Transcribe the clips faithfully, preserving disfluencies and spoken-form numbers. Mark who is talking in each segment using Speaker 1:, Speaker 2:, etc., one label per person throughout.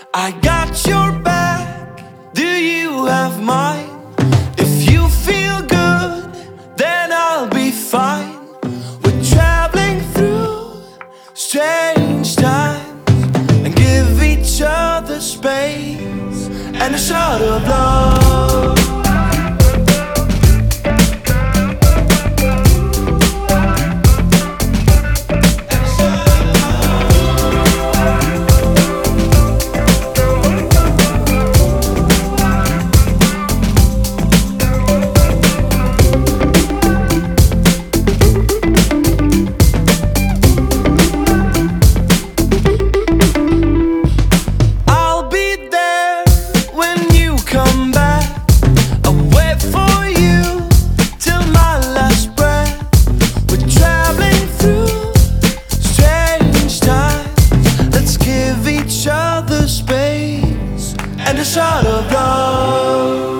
Speaker 1: I got your back, do you have mine? If you feel good, then I'll be fine. We're traveling through strange times and give each other space and a shot of love. And a shot of love.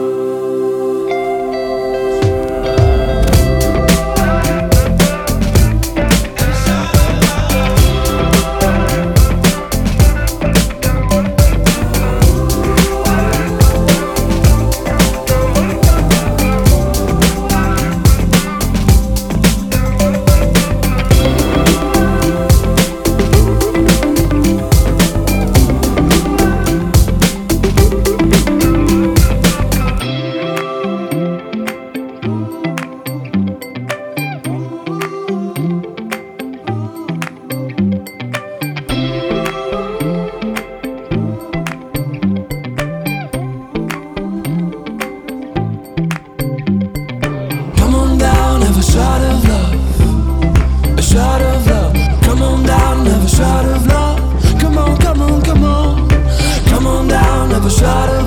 Speaker 1: Shot of love, a shot of love. Come on down, have a shot of love. Come on, come on, come on. Come on down, have a shot of